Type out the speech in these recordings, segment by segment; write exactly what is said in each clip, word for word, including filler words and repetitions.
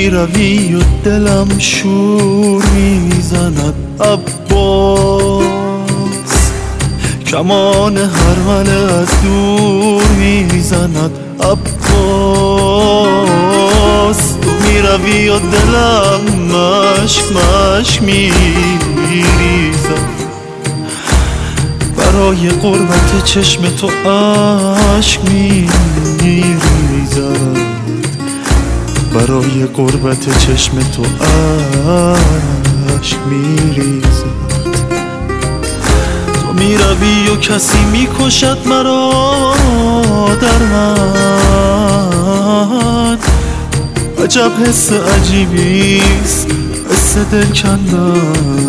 میروی و دلم شور میزند عباس، کمان هرمن از دور میزند عباس. تو میروی و دلم مشک مشک میریزد، برای قربت چشم تو عشق میریزد، برای قربت چشم تو عشق میریزد. تو میروی و کسی میکشد مرا در من، عجب حس عجیبیست حس دل کندن،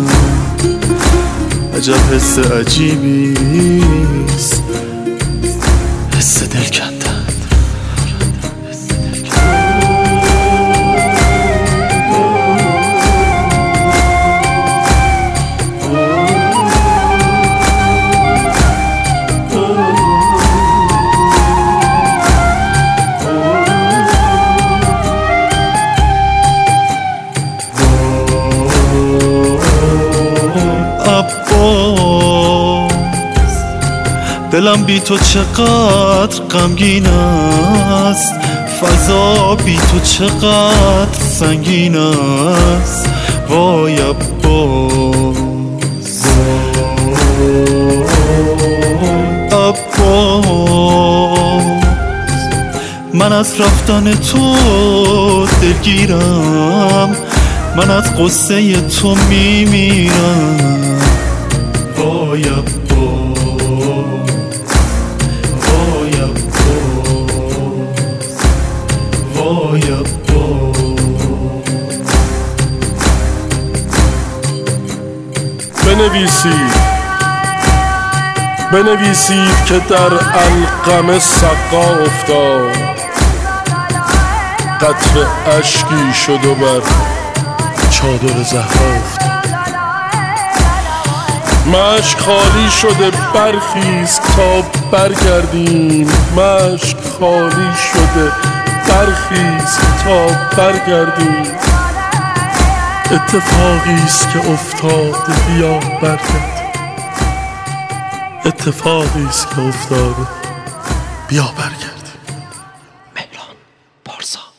عجب حس عجیبیست حس دل کندن. دلم بی تو چقدر غمگین است، فضا بی تو چقدر سنگین است. وای عباس، عباس، من از رفتن تو دلگیرم، من از قصه تو میمیرم. وای عباس، بنویسید بنویسید که در القمه سقا افتاد، قطره اشکی شد و بر چادر زهرا افتاد. مشک خالی شده برخیز تا برگردیم، مشک خالی شده برخیز تا برگردیم. اتفاقیست که افتاده بیا برگرد، اتفاقیست که افتاده بیا برگرد. مهران پارسا.